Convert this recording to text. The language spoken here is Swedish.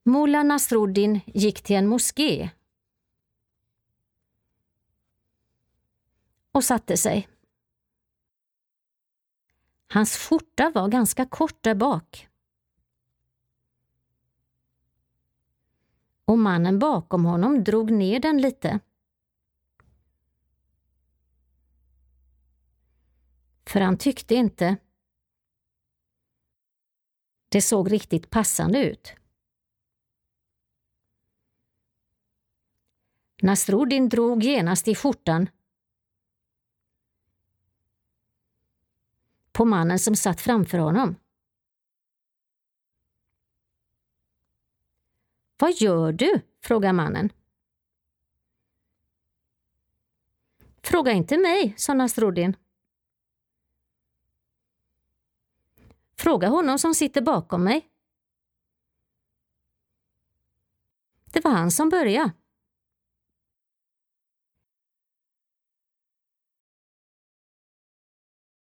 Mullah Nasruddin gick till en moské och satte sig. Hans skjorta var ganska kort där bak. Och mannen bakom honom drog ner den lite. För han tyckte inte det såg riktigt passande ut. Nasruddin drog genast i skjortan på mannen som satt framför honom. Vad gör du? Frågade mannen. Fråga inte mig, sa Nasruddin. Fråga honom som sitter bakom mig. Det var han som började.